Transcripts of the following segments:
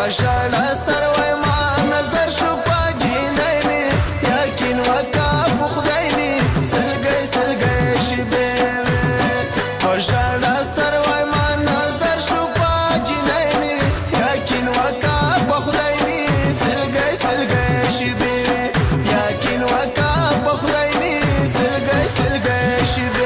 پژړه سر وای ما نظر شو پاجینې یقین وکا بخدایلی سلګي سلګي شبه پژړه سر وای ما نظر شو پاجینې یقین وکا بخدایلی سلګي سلګي شبه یقین وکا بخدایلی سلګي سلګي شبه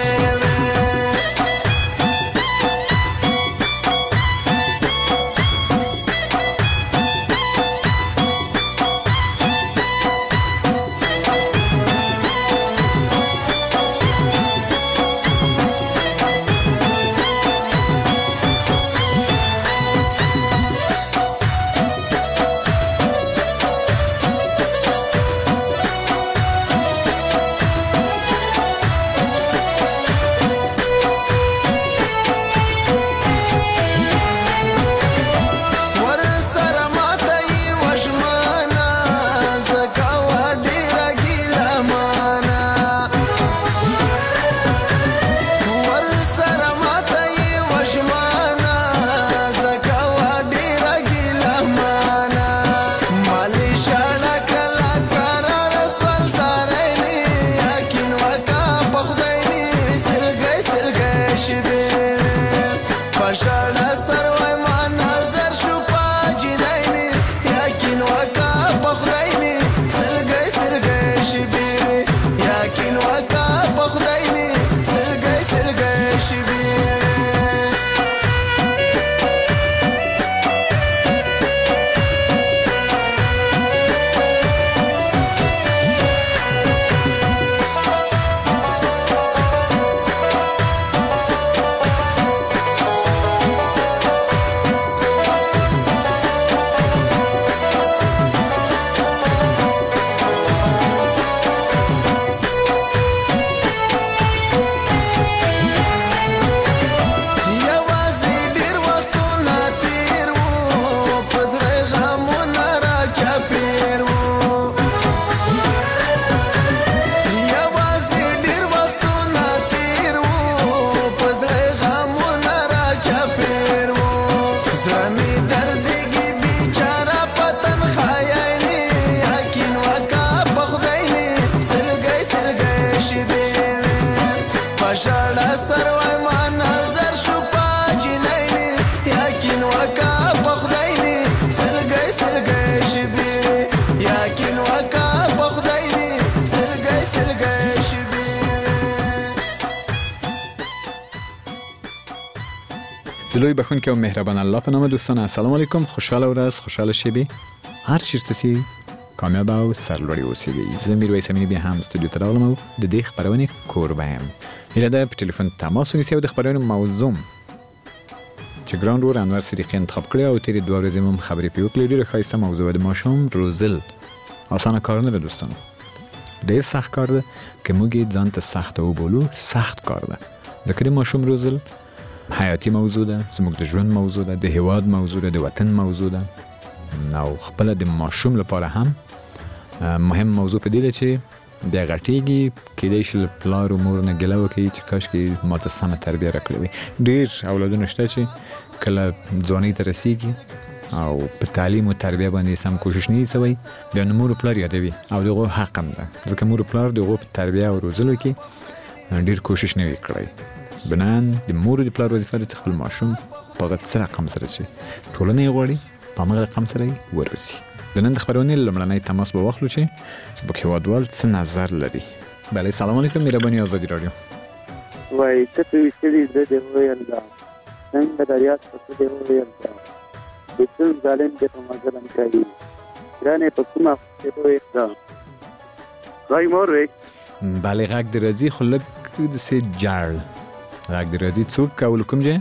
پژړه سر وای ما نظر شو پاجینې یقین وکا بخدایلی سلګي سلګي شبه یقین وکا بخدایلی سلګي سلګي شبه پژړه سر وای ما نظر شو پاجینې یقین وکا بخدایلی سلګي سلګي شبه یقین وکا بخدایلی سلګي سلګي شبه دلوی بخونکه و مهربان الله په نام دوستان السلام علیکم خوشحال ورځ خوشحال شبی هر چیرته سی کامیاب او سرلوړي اوسئ. زه میرویس امینی بیا هم استودیو ته راغلم او د دې خبرونې کوربه یم. هیله ده په ټلیفون تماس ونیسئ او د خبرونې موضوع چې ګران رور انور صدیقی انتخاب کړی او تیرې 2 ورځې مو خبرې پې وکړې. ډېره ښایسته موضوع د ماشوم روزل. اسانه کار نه ده دوستانو، ډېر سخت کار ده که موږ یې ځان ته سخته وبولو. سخت کار ده ځکه د ماشوم روزل حیاتي موضوع ده، زموږ د ژوند موضوع ده، د هیواد موضوع ده، د وطن موضوع ده او خپله د ماشوم لپاره هم مهم موضوع په دې ده چې بیا غټېږي کیدای شي له پلار و مور نه ګیله وکړي چې کاشکې ماته سمه تربیه راکړې وي. ډېر اولادونه شته چې کله ځوانۍ ته رسېږي او په تعلیم و تربیه باندې سم کوشش نه کوي، بیا نو مور و پلار یادوي او د هغو حق هم ده ځکه مور و پلار د هغو په تربیه او روزلو کې ډېر کوشش نه وي کړی. بنان د مور و د پلار وظیفه ده چې خپل ماشوم په هغه څه رقم سره چې ټولنه یې غواړي په همغه رقم سره یې ورسي. د نن د خبرونې لومړنی تماس به واخلو چې زموږ هېوادوال څه نظر لري. بله سلام علیکم مهرباني آزادي راډیو. وایي ته څه ویشتلي زه دې وویم دا څنګه د ریاض په څه دې وویم دا د کوم ظالم دې په ما ظلم کوي ګرانې په کومه څه وویم دا وایي مور وی بله غږ دې راځي خو لږ داسې جړ غږ دې راځي. څوک او له کوم ځای؟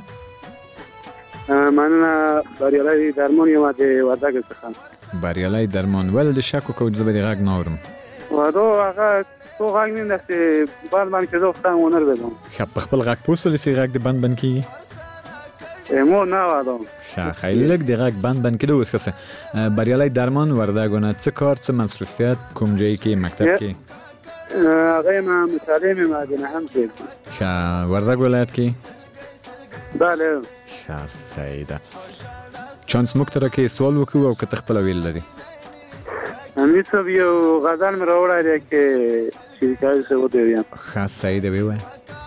مننه بریالی درمان یم د وردګ څخه. بریالی درمان ولې د شک وکړو چې زه به دې غږ نه اورم؟ ودو هغه تو غږ نه داسې بند کېدو خو څنګه ونه لرم. ښه په خپل غږ پوه شولې چې غږ دې بند کېږي؟ مو نه وادم. ښه خیلی لږ د غږ بند کېدو اوس ښه. بریالی درمان وردګونه څه کار څه مصروفیت کوم ځای کې مکتب کې؟ هغه یم متعلم یم د نهم کې. ښه وردګ ولایت کې؟ بله. ښه صحیح ده. چانس موږ ته راکې سوال وکړو او که ته خپله ویل لري. امیر صاحب یو غزل مې راوړی دی چې شریکایي صاحب ورته ویم. ښه صحیح دی ووایه.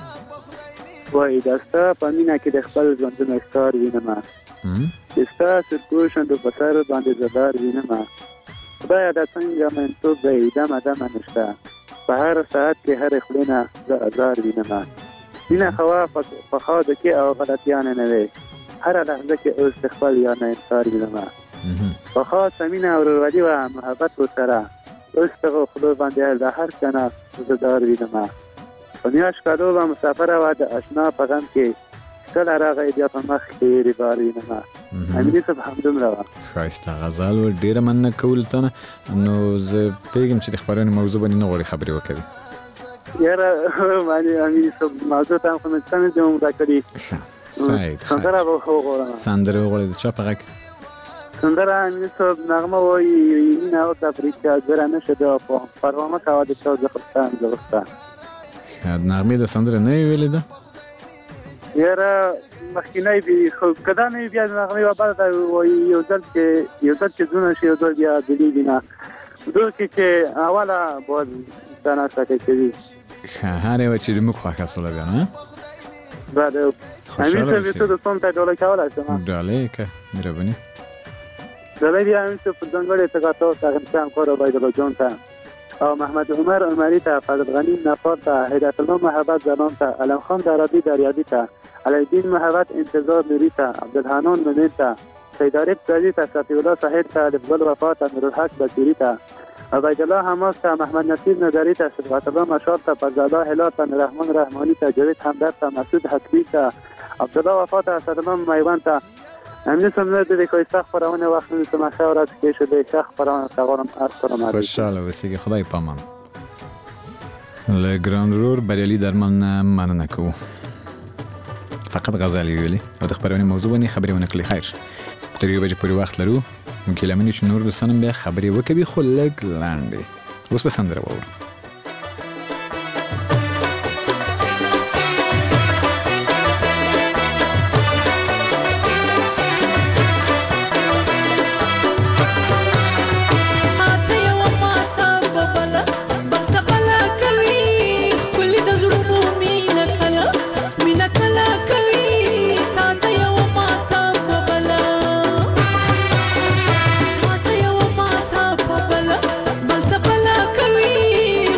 وایي دا ستا په مینه کې د خپل ژوندون ښکار وینمه، چې ستاسو کوشند په سر باندې زدار وینمه. خدایه دا څنګه منتوب دی دمه دمه نشته، په هر ساعت کې هرې خولې نه زه ازار وینمه. مینه خوا پخوا د کې او غلطیانې نه وې، هره لحظه کې اوس د خپل یار نه انتظار وینمه. پخوا مینه او ورورولي وه محبت ورسره، اوس دغه خولو باندې د هر څه نه زدار وینمه. په میاشت کالو به مسافره وه د اشنا په غم کې، کله راغی بیا په مخ کې ریبار وینمه. امیني صاحب همدومره وه. ښایسته غزل و، ډېره مننه کوو له تا نه. نو زه پوهېږم چې د خپرونې موضوع باندې نه غواړې خبرې وکړې. یاره امیني صاحب موضوع ته هم خو مې څه نه دي عمره کړي. صحیح سندره به وغواړم. سندره وغواړې د چا په غږ؟ سندره امیني صاحب نغمه وایي مینه او تفریق ګره نه شده، پروا مه کوه د چا زخستان زغسته. نغمې د سندره نه وي ویلې ده؟ یاره مخکینی وي، خو که دا نه وي بیا د نغمې یوه بله ده، وایي یو ځل چې زونه شي یو ځل بیا بېلېږي نه، دوی کې چې اوله باید انسان هڅه کوي. ښه هر یوه چې زموږ خوښه سوله بیا نه؟ بله امیر صاحب ته د سون ته ډالۍ کولی شم؟ ډالۍ که مهرباني. ډالۍ بیا امیر صاحب په ځانګړې توګه تاسو ته غني همکار عبیدالله جان ته او محمد عمر عمري ته، فضل غنی نفار ته، هدایت الله محبت زنان ته، علم خان درابی دریابی ته، علیالدین محبت انتظار نوری ته، عبدالحنان منیر ته، سیدارب زدی ته، صفی الله صاحب ته، لفظل وفا ته، نورالحق بصیری ته، عبیدالله حماس ته، محمد نصیر نظری ته، صدقت الله مشار ته، فضلالله هلال ته، رحمان رحمانی ته، جاوید همدرد ته، مسعود حکمی ته، عبدالله وفا ته، اسدالله میوند ته. امیر صاحب نه د ښایسته خپرونې وخت نه څه ښه ورځ کې شو، د ښه خپرونه ته غواړم السلام علیکم. خوشحاله اوسېږئ، خدای پامان. له ګران ورور بریالي درمل نه مننه کوو. فقط غزل یې ویلې او د خپرونې موضوع باندې خبرې ونه کړې. خیر تر 1 بجې پورې وخت لرو، ممکن لمنې چې نور دوستان بیا خبرې وکوي، خو لږ لنډې. اوس به سندره واورو. بلته بلا کوي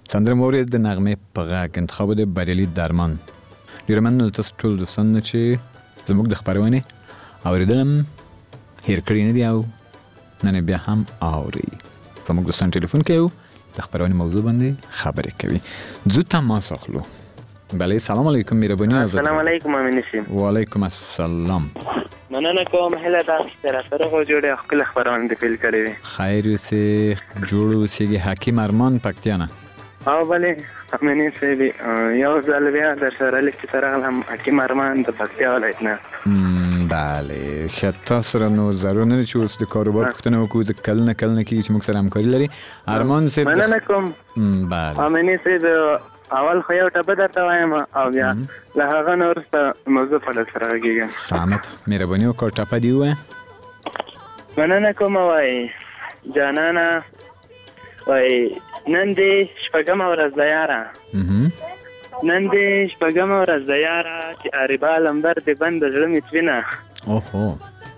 سندره مورد د نغمه په غږ انتخاب د بریالي درمان. ډیره مننه تاسو ټول دوستان چې زموږ د خبرونه اوریدلم هیر کړی نه دی او نن بیا هم اوري. زموږ دوستان ټلیفون کوي د خبرونه موضوع باندې خبرې کوي. زو تماس اخلو. بله سلام علیکم مهربانی. السلام علیکم امینشیم. و علیکم السلام. مننه کوم هله تاسو سره خو جوړه خپل خبرونه د فیل کړی. خیر اوسې جوړ اوسې حکیم ارمان پکتیانا. او بله امینشیم یو ځل بیا در سره لکه سره هم حکیم ارمان د پکتیا ولایت نه. بله خطا سره نو ضرور نه چې اوس د کاروبار پوښتنه وکړو د کلنه کې چې موږ سره همکاري لري. ارمان صاحب مننه کوم. بله امینشیم اول خو یو ټبه درته وایم او بیا له هغه نه وروسته موضوع په ډول سره غږیږم. سمت مهرباني وکړه ټپه دې ووایه. مننه کوم. وایي جانانه وایي نن دې شپږمه ورځ ده یاره، نن دې شپږمه ورځ ده یاره چې عاربه لمبر دې بند د زړه مې څوینه. اوهو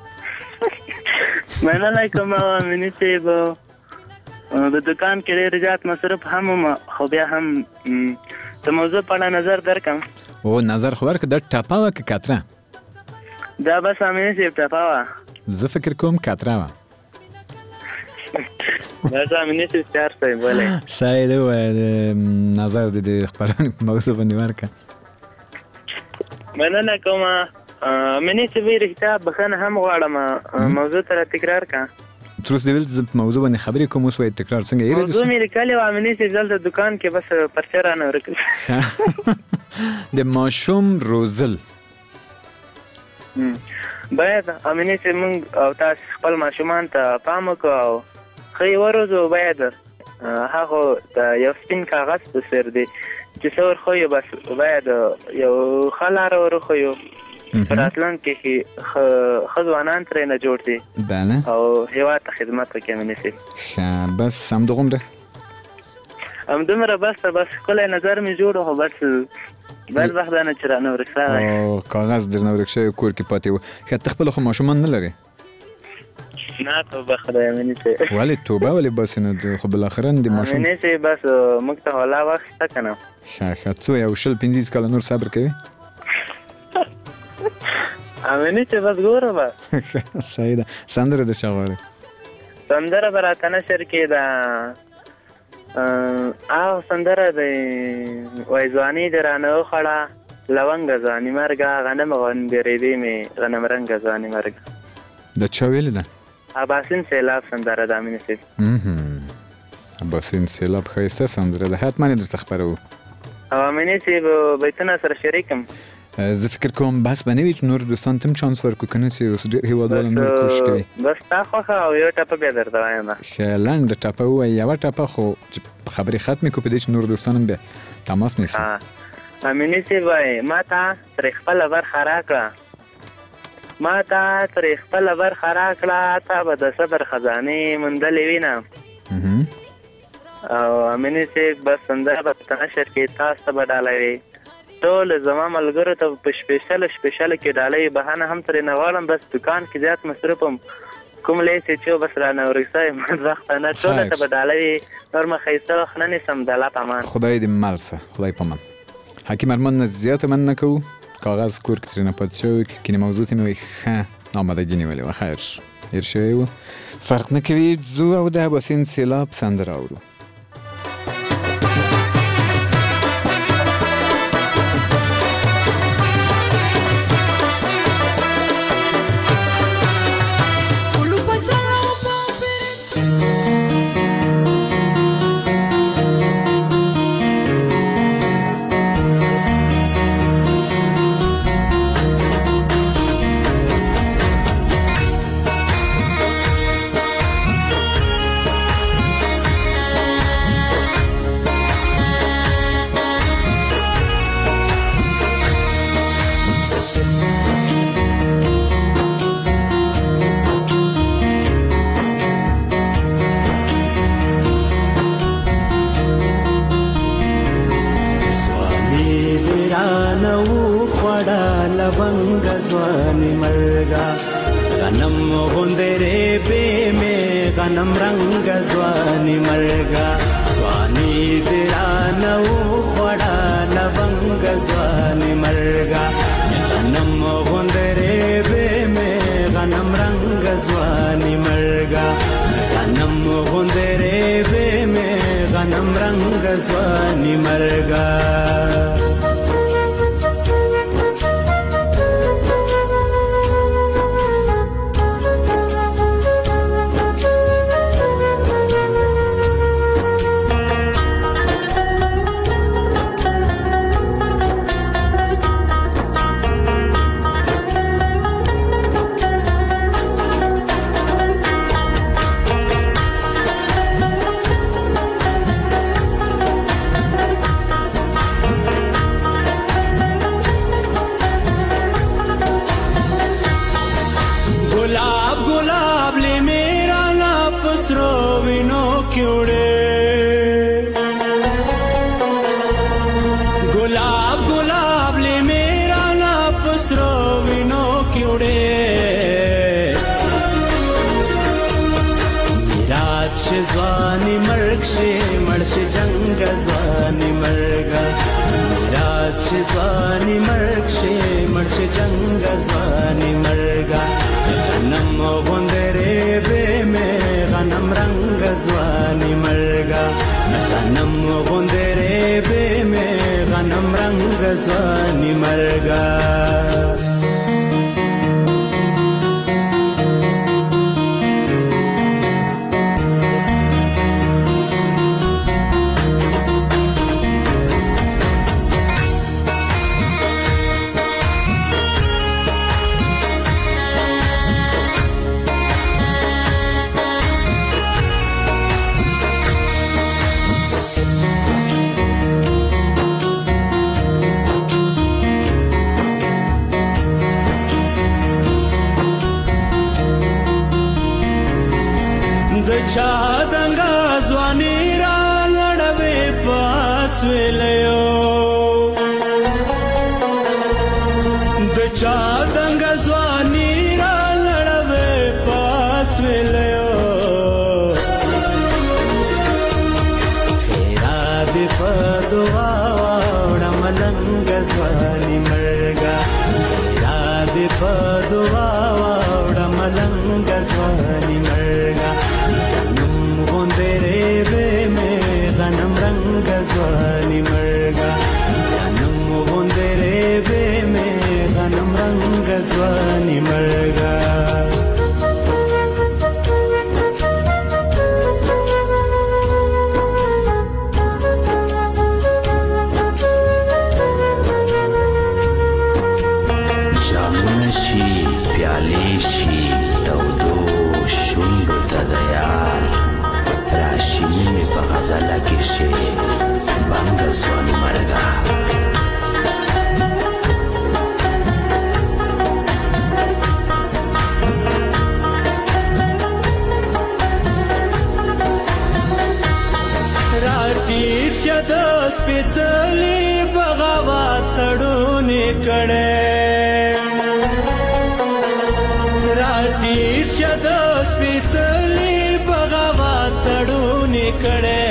مننه کوم امیني صاحب. د دکان کې ډېر زیات مصرف هم وم خو بیا هم د موضوع په اړه نظر درکم. او نظر خو ورکړه د ټپه وه که کتره؟ دا بس امیني صاحب ټپه وه. زه فکر کوم کتره وه. بس امیني صاحب تیار صاحب ولی سعید ووایه د نظر د خپرونې په موضوع باندې ورکړه. مننه کوم امیني صاحب. رښتیا بخښنه هم غواړم موضوع ته را تکرار کړه. تر اوسه دې ویل زه په موضوع باندې خبرې کوم اوس وایي تکرار څنګه یې موضوع مې لیکلې وه امیني صاحب دلته دکان کې بس پرچه رانه ورکړه. د ماشوم روزل باید امیني صاحب موږ او تاسو خپل ماشومان ته پام وکړو او ښه یې وروزو. باید هغه د یو سپین کاغذ په څېر دی چې څه ورښیو بس باید یو ښه لاره ورښیو په راتلونکي کې ښه ځوانان ترې نه جوړ دي. بله او هېواد ته خدمت وکړي امیني صاحب. ښه بس همدغومره همدومره بس ښکلی نظر مې جوړ خو بس بدبخت ده نه چې رانه ورک شوی. او کاغذ درنه ورک شوی کور کې پاتې و. ښه ته خپله خو ماشومان نه لرې؟ نه توبه خدای امیني صاحب. ولې توبه ولې باسې نه خو بالاخره د ماشوم امیني صاحب بس موږ ته حالا وخت شته که نه. ښه څو یو 15 کاله نور صبر کوي؟ امیني صاحب بس ګوره به صحیح ده. سندره د چا غواړې؟ سندره به راته نشر کې ده هغه سندره دی وایي ځواني دې رانه وخوړه لونګه ځواني مرګه غنم غونډېرېدې مې غنم رنګه ځواني مرګه. د چا ویلې ده؟ اباسین سیلاب سندره ده امیني صاحب. اباسین سیلاب ښایسته سندره ده. حتما یې درته خپروو. او امیني صاحب بیتونه سره شریکم. زه فکر کوم بس به نه وي چې نور دوستان ته هم چانس ورکړو که نه چې اوس ډېر هېوادوال هم ډېر کوشش کوي. بس تا خوښه او یو ټپه بیا درته وایم. ښه لنډه ټپه ووایي یوه ټپه خو چې خبرې ختمې کړو په دې چې نور دوستان هم بیا تماس نیسي. امیني صاحب وایي ما ته ترې خپله برخه راکړه، ما ته ترې خپله برخه راکړه تا به د صبر خزانې موندلې وینم. او امیني صاحب بس سندره به په نشر کې تاسو ته به ډالوي. ټول زما ملګرو ته په شپېشله کې ډالۍ بهانه هم ترې نه غواړم. بس دکان کې زیات مصروف یم کوم لیسې چې بس رانه ورک شوی بدبختانه ټوله ته به ډالۍ نور مه ښایسته وخت نه نیسم. د الله په امان. خدای دې مل شه. خدای په امان. حکیم ارمان نه زیاته مننه کوو. کاغذ کور کې ترېنه پاتې شوی کینې موضوع ته مې وایي ښه آمادګي نیولې وه. خیر هېر شوی و فرق نه کوي. ځو او د اباسین سیلاب سندره اورو. ځواني مرګه غنم غوندې به مې غنم رنگ ځواني مرګه ځواني درا رانو خوڑا لونگ زوانی مرگا غنم غندرے بے میں غنم رنگ زوانی مرگا غنم غندرے بے میں غنم رنگ زوانی مرگا زوانی مرگ شی مرش جنگ زوانی مرگا میرات شی زوانی مرگ شی مرش جنگ زوانی مرگا غنم غندرے بے میں غنم رنگ زوانی مرگا غنم غندرے بے میں غنم رنگ زوانی مرگا چادنگا زوانی را لڑوے پاس ویلیو د چادنگا زوانی را لڑوے پاس ویلیو خیرا دی پدوا وڑا ملنگ زوانی مرگا خیرا دی پدوا وڑا ملنگ زوانی مرگا غنم رنگ زوانی مرگا غنم غندرے بے میں غنم رنگ زوانی مرگا جامون شی پیالی شی تودو شنڈو تدیار راشینی می پا غزالا کشه بانگ زوانی مرگا راتیر شد سپیسلی بغاوات تڑونی کڑے راتیر شد سپیسلی بغاوات تڑونی کڑے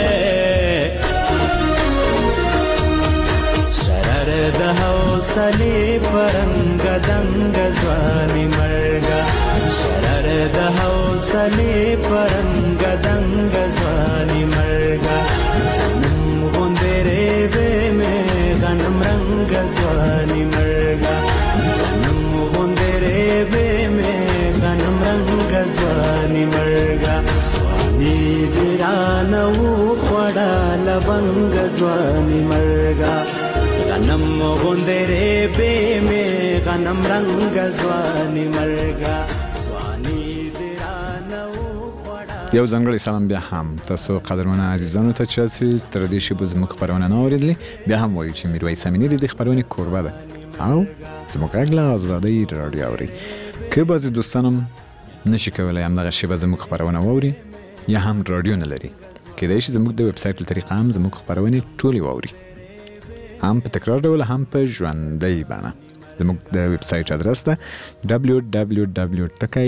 شرر دہو سلی پرنگ دنگ زوانی مرگا شرر دہو سلی پرنگ دنگ زوانی مرگا غنم غندرے بے میں غنم رنگ زوانی مرگا غنم غندرے بے میں غنم رنگ زوانی مرگا زوانی دیرانو خوڑا لونگ زوانی مرگا غنم غندرے بے میں غنم رنگ زوانی مرگا زوانی دیرانو یو ځانګړی سلام بیا هم تاسو قدرمنو عزیزانو ته چې تر دې شی به زموږ خبرونه نه اورېدلې بیا هم وایو چې میرویس امینی د دې خبرونې کوربه ده او زموږ غږ له ازادۍ راډیو اوري که بعضې دوستانم نشي کولی همدغه شیبه زموږ خبرونه واوري یا هم راډیو نه لري کیدای شي زموږ د ویب سایټ له طریقه هم زموږ خبرونې ټولې واوري هم په تکرار ډول هم په ژوندۍ بڼه زموږ د ویب سایټ ادرس ده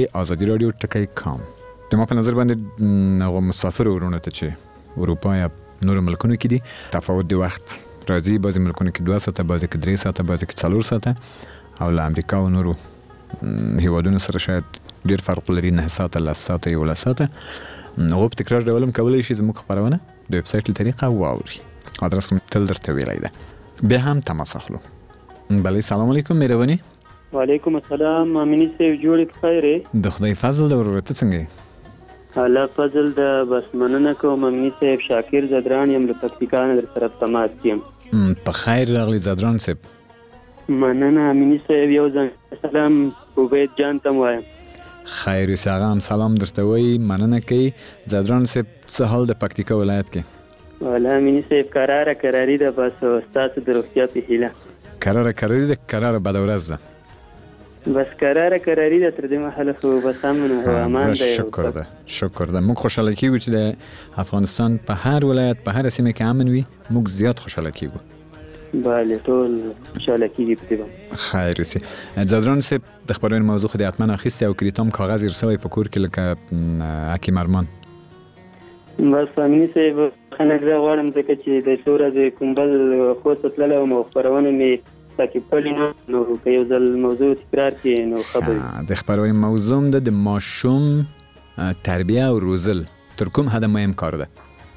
www.azadiradio.com د ما په نظر باندې هغه مسافر ورونه ته چې اروپا یا نور ملکونو کې دي. تفاوت د وخت راځي، بعضې ملکونو کې 2 ساعته، بعضې کې 3 ساعته، بعضې کې 4 ساعته، او له امریکا او نورو هیوادونو سره شاید ډیر فرق لري، 9 ساعته، 10 ساعته، 11 ساعته. هغه په تکرار ډول هم کولی شي زموږ خبرونه د ویب سایټ له طریقه واوري. آدرس مې تل درته ویلی ده. بیا هم تماس اخلو. بله، سلام علیکم، مهرباني. وعلیکم السلام. امینی صاحب جوړې په خیر یې؟ د خدای فضل ده. ورور ته څنګه یې؟ الله فضل ده. بس مننه کوم امینی صاحب. شاکر زدران یم له پکتیکا نه در سره په تماس یم. په خیر راغلی زدران صاحب. مننه امینی صاحب. یو ځل سلام عبید جان ته وایم. خیر اوسې، هغه هم سلام درته وایي، مننه کوي. زدران صاحب څه حال د پکتیکا ولایت کې؟ والله امینی صاحب کراري ده. بس ستاسو د روغتیا په هیله. کراري ده، کراره بده ورځ ده. بس کراري ده تر دې مهاله خو بس امن او امان ده. شکر ده. موږ خوشاله کیږو چې د افغانستان په هر ولایت، په هر سیمه کې امن وي. موږ زیات خوشاله کیږو. بله، ټول خوشاله کیږي په دې. خیر اوسې. زدران صاحب د خبرونې موضوع خو د حتما اخیستې او کریتام کاغذ یې رسوی په کور کې لکه حکیم ارمان. بس امینی صاحب خلک زه غواړم ځکه چې د څو ورځې کوم بل خوست تللی وم او خپرونه مې تعقیب کړې نه، نو که یو ځل موضوع تکرار کړي نو خبرې. د خبرونې موضوع ده د ماشوم تربیه او روزل. تر کوم حده مهم کار ده؟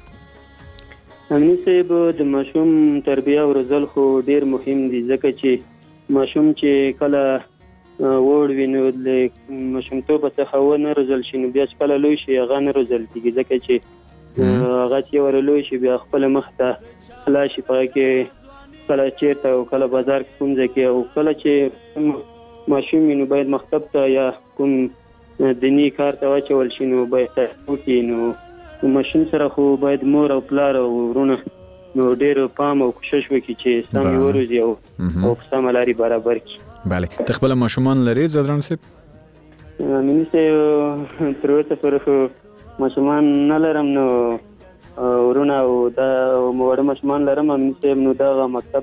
امینی صاحب د ماشوم تربیه او روزل خو ډیر مهم دي، ځکه چې ماشوم چې کله وړ وي نو د ماشومتوبه څخه ونه روزل شي نو بیا چې کله لوی شي هغه نه روزل کېږي، ځکه چې هغه چې ور لوی شي بیا خپل مخ ته خلاص شي، په کې کله چیرته او کله بازار کې کوم ځای کې، او کله چې ماشوم نو باید مکتب ته یا کوم دینی کار ته واچول شي نو باید وکړي. نو ماشوم سره خو باید مور او پلار او ورونه نو ډېر پام او کوشش وکړي چې سم یې وروزي او په سمه لارې برابر کړي. بله، ته خپل ماشومان لرې زدران صاحب؟ امیني صاحب تر اوسه پورې خو ماشومان نه لرم، نو ورونه او دا وړه ماشومان لرم امیني صاحب. نو دغه مکتب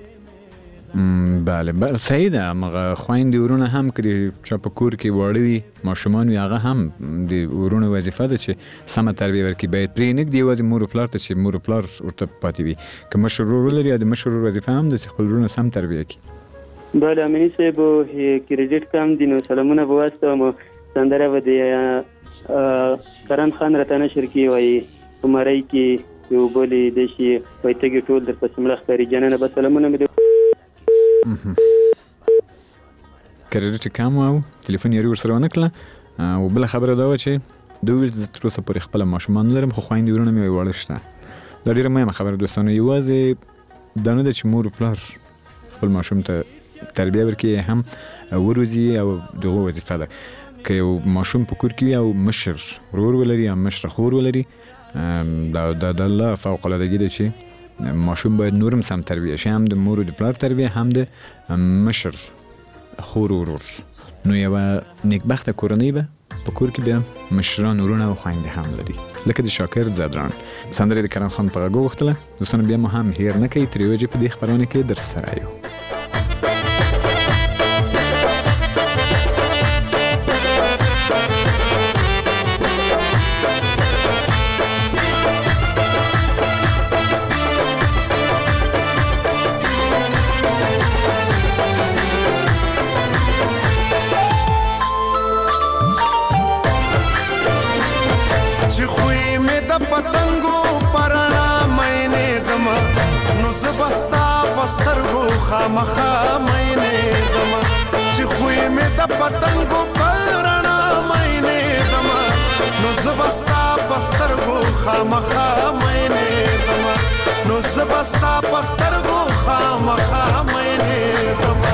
بله صحیح ده. هغه خویندې ورونه هم کړي چې په کور کې واړه دي ماشومان وي، هغه هم د ورونو وظیفه ده چې سمه تربیه ورکړي. باید پرې نه ږدي یوازې مور او پلار ته چې مور او پلار ورته پاتې وي. که مشر ورور ولري یا د مشر ورور وظیفه هم ده چې خپل ورونه سم تربیه کړي. بله امیني صاحب کریډیټ کم دي، نو سلامونه به واستوم. سندره به د کرن خان راته نشر کړي، وایي په مرۍ کې یو بلې دی شي، وایي تږي ټول در پسې مړه ښکاري. جانانه به سلامونه مې کریډیټ کم او تلیفون یې ورسره ونه کړله. او بله خبره دا وه چې دوی ویل زه تر اوسه پورې خپله ماشومان لرم، خو خویندې ورونه مې واړه شته. دا ډېره مهمه خبره دوستانو. یوازې دا نه ده چې مور و پلار خپل ماشوم ته تربیه ورکړي، هم وروزي او دغه وظیفه ده. که یو ماشوم په کور کې وي او مشر ورور ولري یا مشره خور ولري، دا د الله فوق العادګي ده چې ماشوم باید نورم سم تربیه شي، هم د مور او د پلار تربیه، هم د مشر خور ورور. نو یوه نیکبخته کورنۍ به په کور کې بیا مشران ورونه او خویندې هم لري، لکه د شاکر زدران. سندرې د کرم خان په غږ وغوښتله. دوستانو بیا مو هم هیر نه کوي، تر یوې وجې په دې خپرونه کې در سره یو. سترګو خامخا مینې دما چې خوې مې د پتنګو پرانا مینې دما نو زبستا پسترګو خامخا مینې دما نو زبستا پسترګو خامخا مینې دما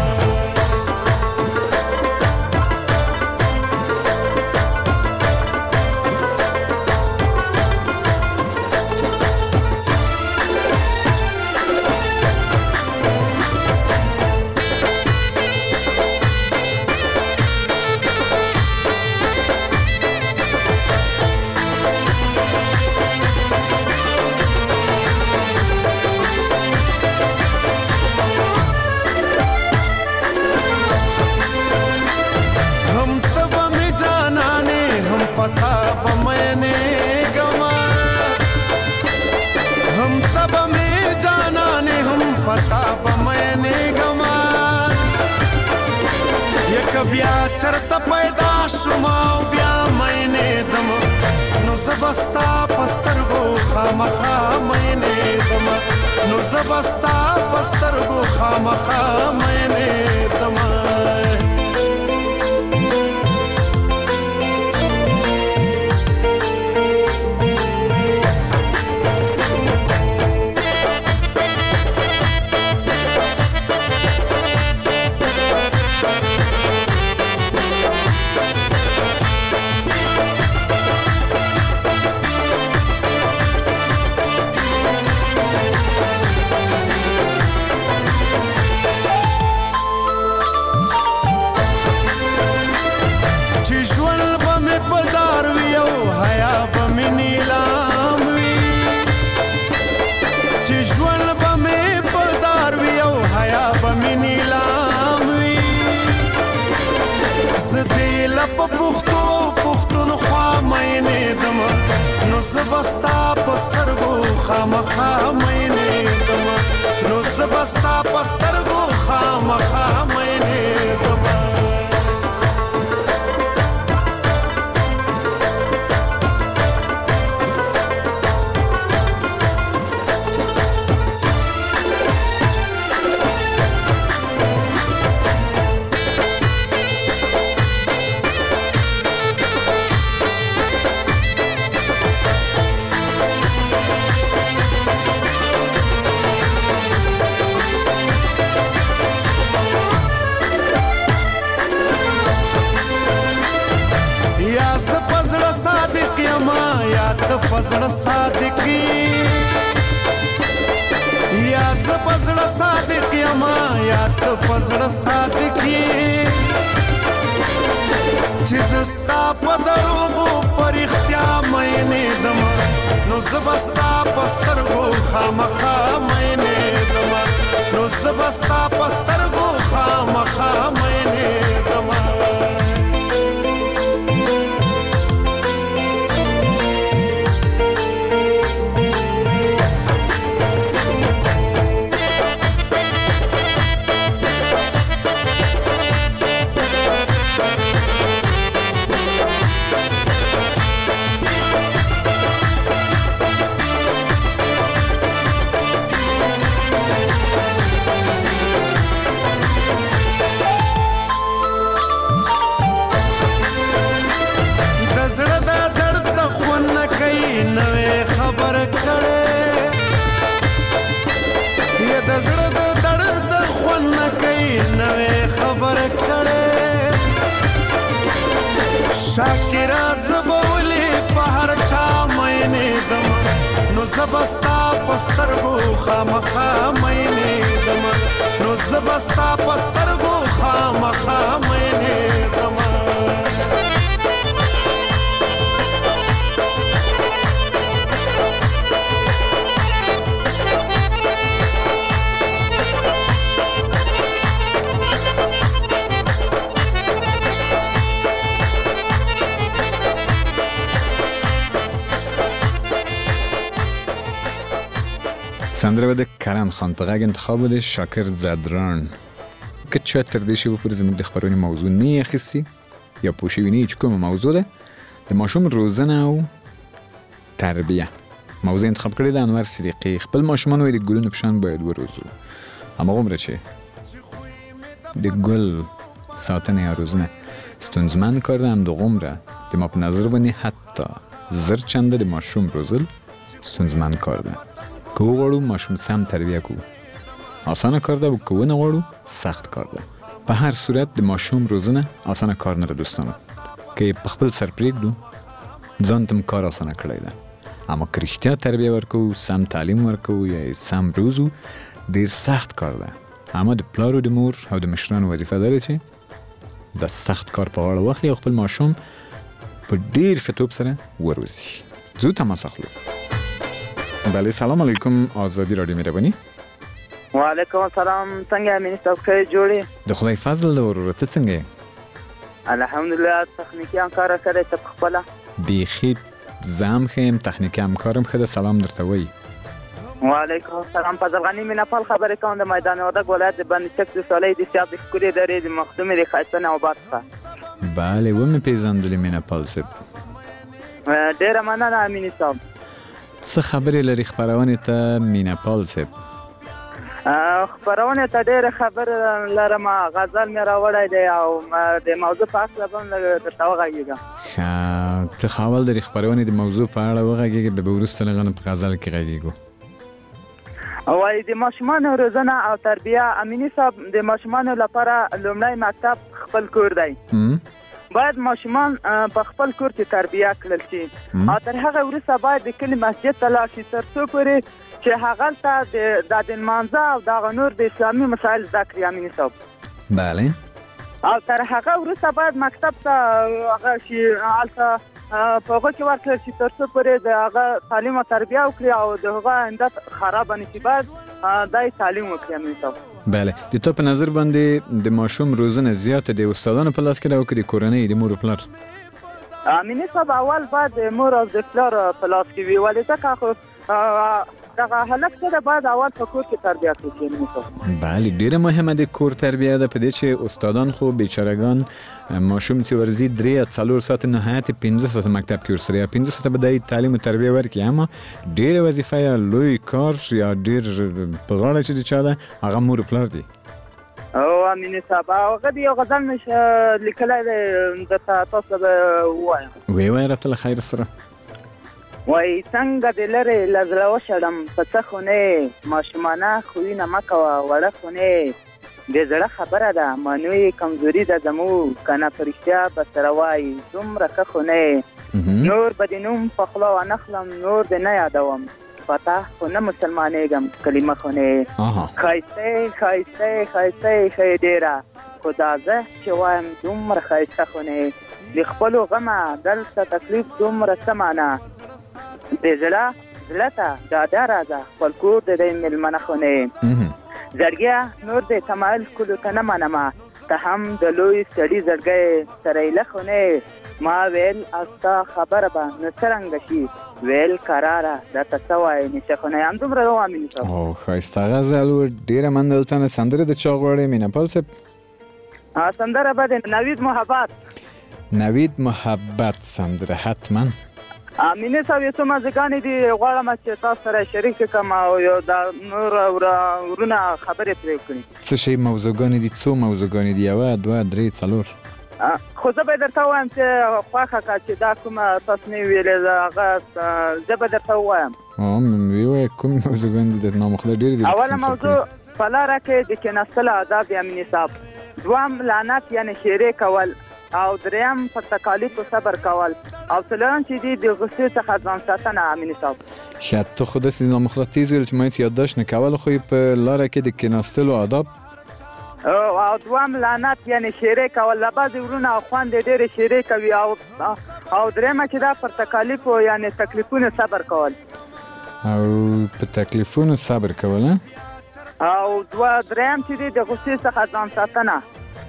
हम که بیا چرته پیدا شم او بیا مینېدم نو زه به ستا په سترګو خامخا مینېدم نو زه به ستا په سترګو خامخا مینېدم په پښتونخوا مینېدم نو زه به ستا په سترګو خامخا مینېدم نو زه به ستا په سترګو خامخا مینېدم پزړه صادقي یا زه پزړه صادق یم یا ته پزړه صادقي چې زه ستا په دروغو په رښتیا مینېدم نو زه به ستا په سترګو خامخا مینېدم نو زه به ستا په سترګو خامخا مینېدم شاکرا زبولی په هر چا مینېدم نو زه به ستا په سترګو خامخا مینېدم نو زه به ستا په سترګو خامخا مینېدم سندره بده کرم خان په غږ انتخاب بده شاکر زدران که چه تر دې شی په زموږ د خبرونې موضوع نه اخیستی یا پوښیونی چې کوم موضوع ده د ماشوم روزنه او تربیه موضوع انتخاب کړی د انور صدیقی خپل ماشومان وې د ګلونو په شان باید وروزو اما عمره چې د ګل ساتنه یا روزنه ستونزمن کار ده هم د عمره د ما په نظر باندې حتی زر چنده د ماشوم روزل ستونزمن کار ده که وغواړو ماشوم سم تربیه کو آسانه کار ده و که ونه غواړو سخت کار ده په هر صورت د ماشوم روزنه آسانه کار نه ده دوستانو که په خپل سر پرېږدو ځان تم کار آسانه کړی ده اما که رښتیا تربیه ورکو سم تعلیم ورکو یا سم روزو ډیر سخت کار ده اما د پلار او د مور او د مشرانو وظیفه ده چې د سخت کار په غاړه واخلي او خپل ماشوم په ډیر ښه توب سره وروزي زو تماس اخلو بله سلام علیکم آزادی رادیو مهربانی و علیکم السلام څنګه امین تاسو ښه جوړی د خدای فضل له ورته ته څنګه الحمدلله تخنیکی همکار سره ته خپل بیخي زم خیم تخنیکی همکارم خده سلام درته وای وعلیکم السلام. فضل غنی میناپال خبرې کوم د میدان وردګ ولایت د بند چک د سولې د سیاب د ښکلې درې د مخدومې د ښایسته نوبات څخه. بله ومې پیژندلې میناپال صاحب. ډېره مننه امیني صاحب. څه خبرې لري خپرونې ته میناپال صاحب؟ خپرونې ته ډېره خبر لرم. غزل مې راوړی دی او د موضوع په اصله به هم درته وغږېږم. ښه ته خاول لري خپرونې د موضوع په اړه وغږېږې بیا به وروسته لږ نه په غزل کې غږېږو. وایي د ماشومانو روزنه او تربیه امیني صاحب د ماشومانو لپاره لومړی مکتب خپل کور دی. باید ماشومان په خپل کور کې تربیه کړل شي او تر هغه وروسته باید د کلي مسجد ته لاړ شي تر څو پورې چې هغلته د لمانځه او دغه نور د اسلامي مسایل زده کړي امیني صاحب. بله او تر هغه وروسته باید مکتب ته هغه شي هلته په هغه کې ورکړل شي تر څو پورې د هغه تعلیم او تربیه وکړي او د هغه آینده خرابه نه شي. باید دای تعلیم وکړي امیني صاحب. بله د تو په نظر باندې د ماشوم روزنه زیاته د استادانو په لاس کې ده او که د کورنۍ د مور و پلار؟ امیني صاحب اول باید د مور او د پلار په لاس کې وي ولې ځکه خو دغه هلک څه ده باید اول په کور کې تربیه کړي. بله ډیره مهمه د کور تربیه ده په دې چې استادان خو بیچارهګان ماشوم چې ورځي 3-4 ساعت نهایت 15 ساعت مکتب کې ورسره یا 15 ساعت به د تعلیم او تربیه ورکړي اما ډیره وظیفه یا لوی کار یا ډیر په غاړه چې چا ده هغه مور پلار دي. او امیني صاحب هغه دی یو غزل نشه لیکلی دی د تاسو به وایم. وی راته خیر سره. وای څنګه د لرې له زړه وشړم په څه خونې ماشومانه خویونه مه کوه وړه خونې د زړه خبره ده مانوی کمزوري ده زموږ که نه په رښتیا به سره وایي دومره ښه خونې نور به د نوم په خوله ونخلم نور د نه یادوم پته خو نه مسلمانېږم کلمه خونې ښایسته ښایسته ښایسته ښه ډېره خو دا زه چې وایم دومره ښایسته خونې د خپلو غمه دلته تکلیف دومره څه معنه د زړه ته ډاډه راځه خپل کور د دی مېلمنه خونې زړګیه نور د تمایل ښکلو ته نه منمه ته هم د لوی سړي زړګی سره یې له خونې ما ویل او ستا خبره به نو څرنګه شي ویل کراره درته څه وایې نشه خونې همدومره و امیني صاحب. او ښایسته غزل و ډېره منډلتانه سندره د چا غواړې میناپال صاحب؟ سندره به د نوید محبت. نوید محبت سندره حتما. امیني صاحب یو څه موضوعګانې دي غواړم چې تاسو سره شریک کړم او یو د نور ورونه خبرې پرې وکړي. څه شی موضوعګانې دي؟ څو موضوعګانې دي؟ 1 2 3 4 خو زه به درته ووایم چې خوښه کړه چې دا کومه تاسو نه ویلې هغه زه به درته ووایم. ویوایه کوم موضوعګانې دي؟ نامخله ډېرې دي. اوله موضوع په لاره کې د کېناستلو آداب امیني صاحب. دوم لعنت یعنې ښېرې کول او دریم پر تکالیفو صبر کول او څلورم چې دي د غصې څخه ځان ساتنه امیني صاحب. ښه ته خو داسې نامخله تیز ویل چې ما هېڅ یادداشت نه کول خو یې په لاره کې د کېناستلو آداب او دوم لعنت یعنې ښېرې کول له بعضې ورونه او خویندې ډېرې ښېرې کوي او دریمه چې دا پر تکالیفو یعنې تکلیفونو صبر کول او په تکلیفونو صبر کول او دریم چې دي د غصې څخه ځان ساتنه.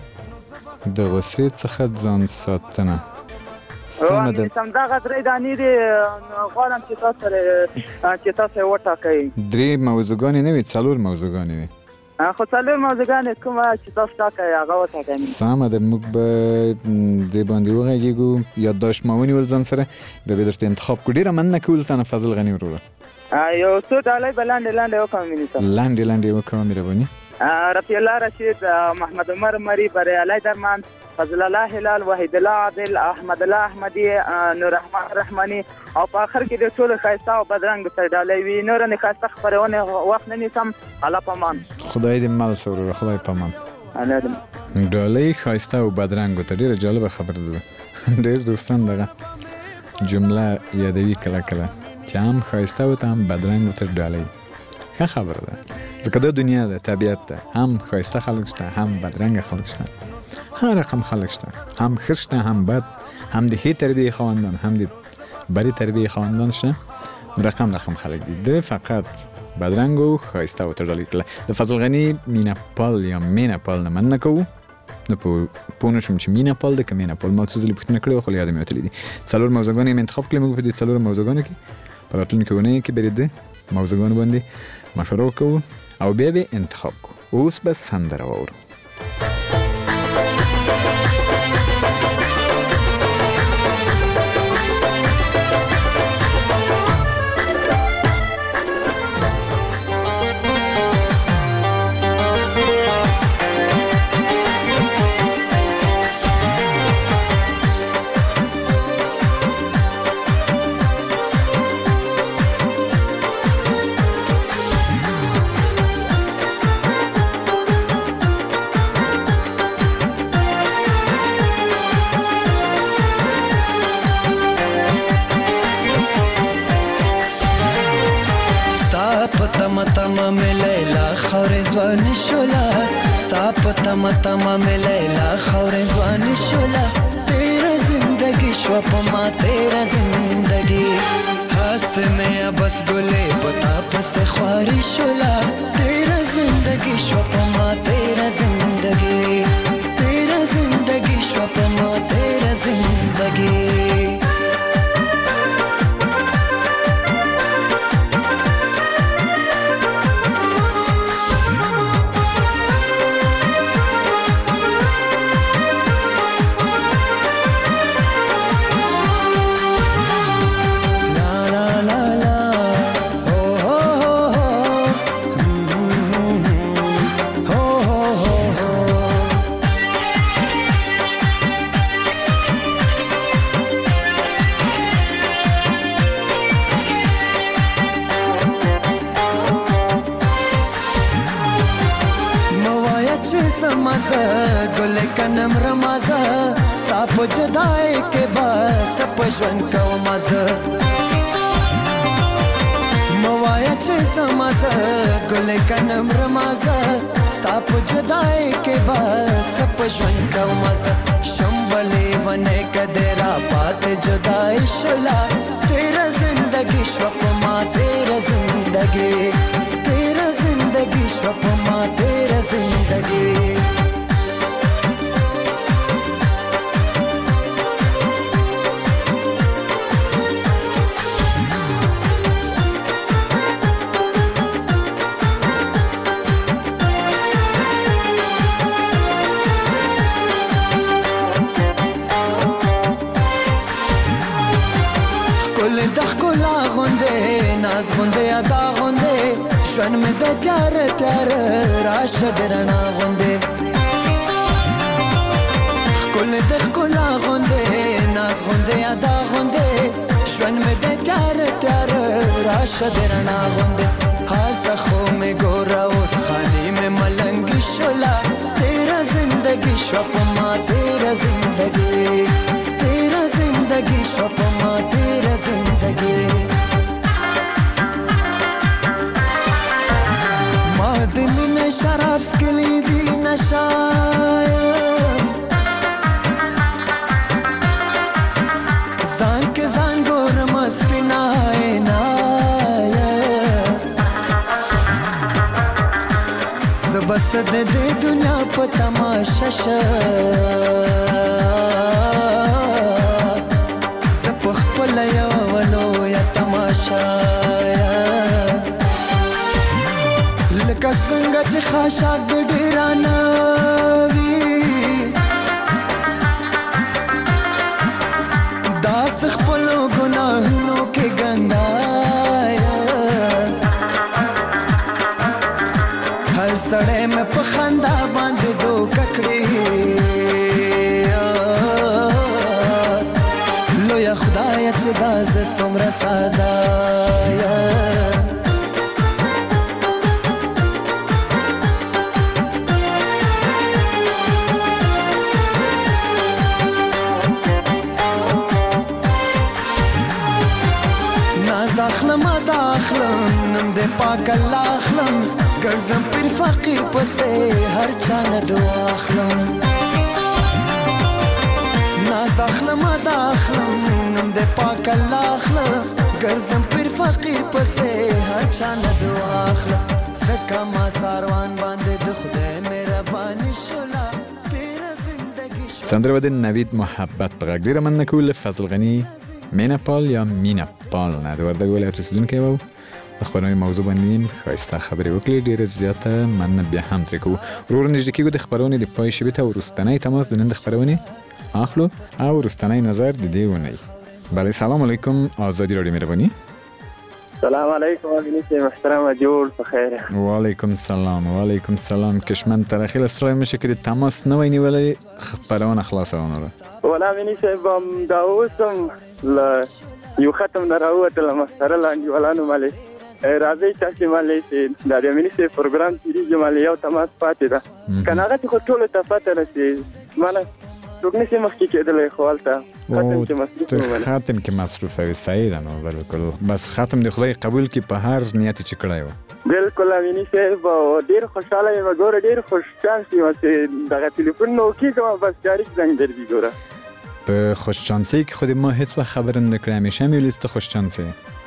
د غصې څخه ځان ساتنه سمه ده. همدغه درې دانې دي غواړم چې تاسو یې وټاکئ. 3 موضوعګانې نه وي 4 موضوعګانې وي خو 4 موضوعګانې کومه چې تاسو ټاکئ هغه وټاکئ. سمه ده موږ به دې باندې وغږېږو یادداشت مو ونیول ځان سره بیا به درته انتخاب کړو. ډېره مننه کوو له تا نه فضل غني وروره. یو څو ډالۍ به لاندې وکړم امیني صاحب. لاندې وکړم مهرباني. رفیع الله رشید محمد عمر مری بریالی درمان فضل الله هلال وحید الله عادل احمد الله احمدی نور رحمان رحمانی او په اخر کې د ټولو ښایسته او بدرنګ سره ډالۍ وي. نور نه ښایسته خپرونې وخت نه نیسم. الله پامان. خدای دې مل سره خدای پامان. ډالۍ ښایسته او بدرنګ ته ډېره جالبه خبره ده. ډېر دوستان دغه جمله یادوي کله کله چې هم ښایسته او هم بدرنګ ته ډالۍ. ښه خبره ده ځکه دا دنیا ده طبیعت ده هم ښایسته خلک شته هم بدرنګه خلک شته هر رقم خلک شته هم ښه شته هم بد هم د ښې تربیې خاوندان هم د بدې تربیې خاوندان شته رقم خلک دي. ده فقط بدرنګ او ښایسته ورته ډالۍ کړله. د فضل غني میناپال یا میناپال نه مننه کوو. نو پوه نه شوم چې میناپال ده که میناپال ما څو ځلې پوښتنه کړې وه خو یاد مې وتلي دي. 4 موضوعګانې مې انتخاب کړې موږ په دې 4 موضوعګانو کې په راتلونکې اونۍ کې به د موضوعګانو باندې مشوره وکړو او بیا به انتخاب کو. اوس به سندره واورو. تما میں لیلا خور زوان شولا ستا پتا متما میں لیلا خور زوان شولا تیرا زندگی شوا پما تیرا زندگی ہاس میں بس گلے پتا پس خواری شولا تیرا زندگی شوا پما تیرا زندگی تیرا زندگی شوا پما تیرا زندگی گل کنم رمازه ستا په جدای کې بس په ژوند کوم مزه موایا چې سمازه گل کنم رمازه ستا په جدای کې بس په ژوند کوم مزه شمبلې ونه کدرا پات جدای شلا تیرا زندگی شو په ما تیرا زندگی تیرا زندگی شو په ما تیرا زندگی ناز غنده ادا غنده شون می ده تیار تیار راشه درنا غنده کل دخ کلا غنده ناز غنده ادا غنده شون می ده تیار تیار راشه درنا غنده حال تخو می گورا اس خالی می ملنگی شلا تیرا زندگی شو پما تیرا زندگی تیرا زندگی شو پما تیرا زندگی شراب سکلی دی نشایا زان کے زان گورم سپنائے نایا زبسد دے دنیا پا تماشا شا زپخ پلیا ولو یا تماشا لکه څنګه چې خاشاک د ډیرانه وي داس خپلو ګناهونو کې ګندایا هر سړی مې په خندا باندې دوکه کړې لویه خدایه چې دا زه څومره ساده نم دے پاک اللہ اخلم گرزم پیر فقیر پسے ہر چاند دعا اخلم ناز اخلم ادا اخلم نم دے پاک اللہ اخلم گرزم پیر فقیر پسے ہر چاند دعا اخلم زکا ما ساروان باندے دخدے میرا بانی شلا تیرا زندگی شلا. سندره و د نوید محبت په غږ ډیره مننه کوو له فضل غني مینا پال یا مینا پال نه د وردګ ولایت اوسیدونکی و د خبرونې موضوع باندې ښایسته خبرې وکړې، ډېره زیاته مننه بیا هم ترې کوو. ورور نږدې کېږو د خبرونې د پای شېبې ته. وروستنی تماس د نن د خبرونې اخلو او وروستنی نظر د دې اونۍ. بله سلام علیکم آزادی رادیو مهربانی. سلام علیکم آقای محترم، جور بخیر. و علیکم سلام و علیکم سلام. کشمن ترخیل اسرائیل میشه که تماس نوی نیولی خبرونه خلاص اونه رو ولا منی صاحب دا اوسم یو ختم دراوت لمستر لاندې ولانو مالي راځي چې مالي دا د منی صاحب پروګرام تیری مالي یو تماس پاتې ده کنه هغه خو ټول ته پته رسي مال څوک نشي مخکې کېدلی خو هلته ختم چې مصروف ختم کې مصروف وي. صحیح ده. نو بالکل بس ختم د خدای قبول کی په هر نیت چې کړای و. بالکل امینی صاحب ډیر خوشاله یم، ګوره ډیر خوش چانس یم چې دغه ټلیفون نو کېږم بس ډایرکټ زنګ درځي. ګوره په خوش چانسی که خود ما هیڅ وخت خبر نکړی، همیشه میلیست خوش چانسی.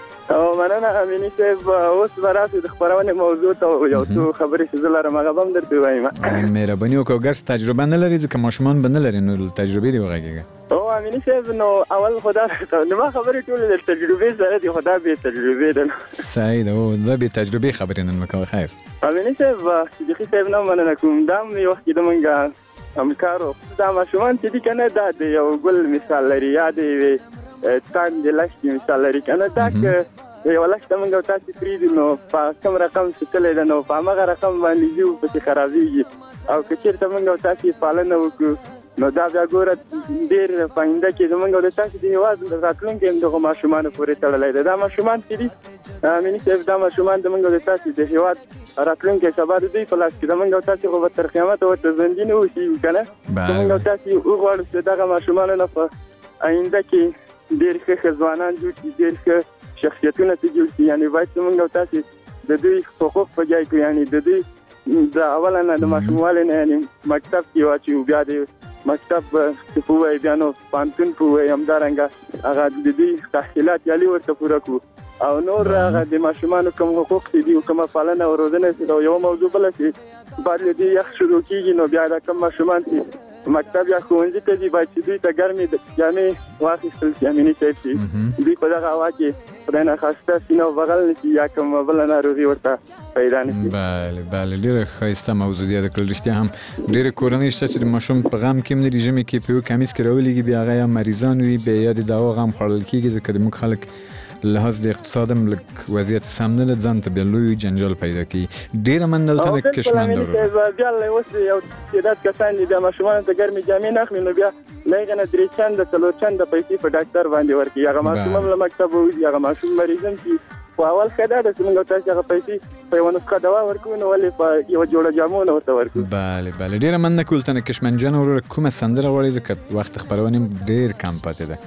او مننه امینی صاحب. اوس براسي د خبرونه موضوع ته یو څو خبرې چې زلاره مغه بم درته وایم. مهرباني وکړه ګرځ تجربه نه لري ځکه ماشومان بنه لري نو تجربه دی وغږیږي. او امینی صاحب نو اول خدا نو ما خبرې ټول د تجربه سره دی، خدا به تجربه ده. صحیح ده. او دا به تجربه خبرې نن مکو خیر. امینی صاحب صدیقی صاحب نو مننه کوم. دا مې وخت د منګه همکارو دا ماشومان چې دي کنه دا د یو ګل مثال لري، یا دی ستان د لښتې مثال لري کنه. دا که یو لښته موږ تاسو پریږدو نو په کوم رقم ستلې ده نو په هغه رقم باندې ځو پسې خرابېږي. او که چېرته موږ تاسو پالنه وکړو نو دا بیا ګوره ډېر پاینده کې زموږ د تاسو د هېواد راتلونکی هم دغو ماشومانو پورې تړلی دی. دا ماشومان چې دي امیني صاحب دا ماشومان زموږ د تاسو د هېواد راتلونکی سبا د دوی په لاس کې زموږ او تاسو خو به تر قیامته ورته ژوندي نه اوسېږو که نه. زموږ او تاسو وغواړو چې دغه ماشومانو نه په آینده کې ډېر ښه ځوانان جوړ شي، ډېر ښه شخصیتونه ته جوړ شي. یعنې باید زموږ او تاسو د دوی حقوق په ځای کړو، یعنې د دوی د اوله نه د ماشوموالي نه یعنې مکتب کې واچوو، بیا د مکتب چې په ووایي بیا نو پوهنتون په ووایي، همدارنګه هغه د دوی تحصیلات یالي ورته پوره کړو او نور هغه د ماشومانو کوم حقوق چې دي کومه پالنه او روزنه چې یو موضوع بله چې باید له دې یخ شروع کېږي نو بیا دا کوم ماشومان چې مکتب یا ښوونځي ته دي باید چې دوی ته ګرمې جامې واخیستل شي. امیني صاحب چې دوی په دغه هوا کې خدای ناخواسته سینه وبغل نه شي یا کومه بله ناروغي ورته پیدا نه شي. بله بله ډېره ښایسته موضوع دی. یاده کړل رښتیا هم ډېرې کورنۍ شته چې د ماشوم په غم کې هم نه دي، ژمي کې په یو کمیس کې راولېږي بیا هغه یا مریضان وي بیا یا د دوا غم خوړل کېږي ځکه د موږ خلک لحاظ د اقتصاد هم لږ وضعیت سم نه ده، ځان ته بیا لوی جنجال پیدا کوي. ډېره مننه دلته د کشمن دورو بیا اوس یو تعداد کسان دي بیا ماشومانو ته ګرمې جامې نه اخلي نو بیا له هغې نه 3 چنده 4 چنده پیسې په ډاکټر باندې ورکوي. هغه ماشوم هم له مکتبه وځي، هغه ماشوم مریض هم شي. خو اول ښه دا ده چې موږ تاسو هغه پیسې په یوه نسخه دوا ورکوو نو ولې په یوه جوړه جامو نه ورته ورکوو. بله بله ډېره مننه کولتنه کشمن جان. وروره کومه سندره غواړې ځکه وخت خپرونې ډېر کم پاتې ده.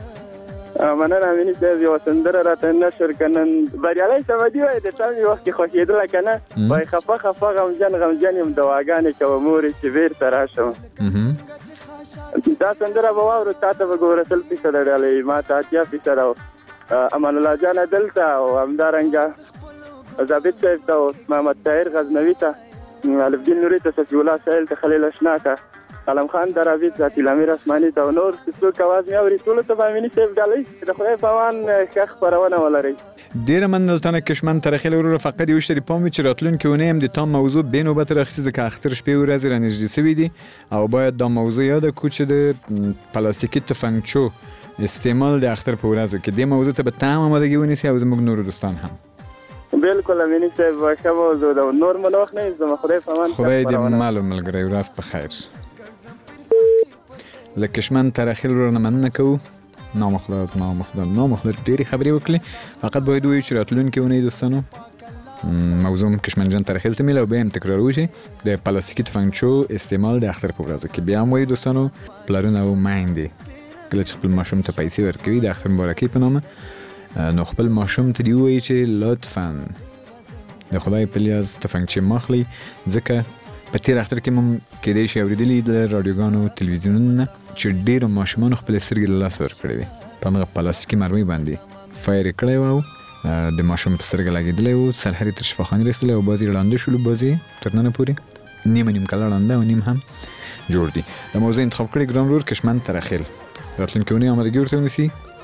مننه امیني صاحب. یوه سندره راته نشر که نن بریالی صمدي وایي د تا مې وخت کې خوښېدله که نه وایي خفه خفه غمجن غمجن یم دواګانې کوه مورې چې بېرته راشم. دا سندره به واورو تا ته به ګوره 100% ډالۍ ما ته 80% او امان الله جانه دلته او همدارنګه ضابط صاحب ته او محمد طاهر غزنوي ته الفدین نوري ته صفي الله سایل ته خلیل اشنا ته علم خان دراوی ذات الامیر اسماني ته نور څوک आवाज مې اوري ټول ته امیني صاحب ډالۍ د خدای په امان ښه خپرونه ولرئ. ډېره مننه تنه کشمن ترخیل وروره. فقط یو شی پام وي چې راتلونکې اونۍ هم د تا موضوع بې نوبت راخیستې ځکه اختر شپې ورځې رانږدې سوي دي او باید دا موضوع یاده کړو چې د پلاستیکي تفنګچو استعمال د اختر په ورځو کې دې موضوع ته به ته هم آمادګي ونیسي او زموږ نورو دوستان هم. بالکل امیني صاحب ښه موضوع ده. نور مو وخت نه زما خدای په امان. خدای دې مال او ملګری ورځ په خیر. له کشمن ترخیل ورونه مننه کوو. نامخدار ډېرې خبرې وکړې. فقط باید ووایو چې راتلونکې اونۍ دوستانو موضوع کشمن جان ترخیل ته میله او بیا هم تکرارو چې د پلاستیکي تفنګچو استعمال د اختر په ورځو کې بیا هم وایو دوستانو پلرونه او میندې کله چې خپل ماشوم ته پیسې ورکوي د اختر مبارکۍ په نامه نو خپل ماشوم ته دې ووایي چې لطفا د خدای په لیاز تفنګچې مه اخلئ ځکه په تېر اختر کې هم کېدای شي اورېدلي د راډیوګانو تلویزیونونو نه چې ډېرو ماشومانو خپلې سترګې له لاسه ورکړې وې په همغه پلاستیکي مرمۍ باندې فایر یې کړی و او د ماشوم په سترګه لګېدلی و سرحد یې تر شفاخانې رسېدلی او بعضې یې ړانده شولو بعضې تر ننه پورې نیم کاله ړانده او نیم هم جوړ دي. د موضوع انتخاب کړی ګران ورور کشمن ترخیل. راتلونکې اونۍ آمادګي ورته ونیسي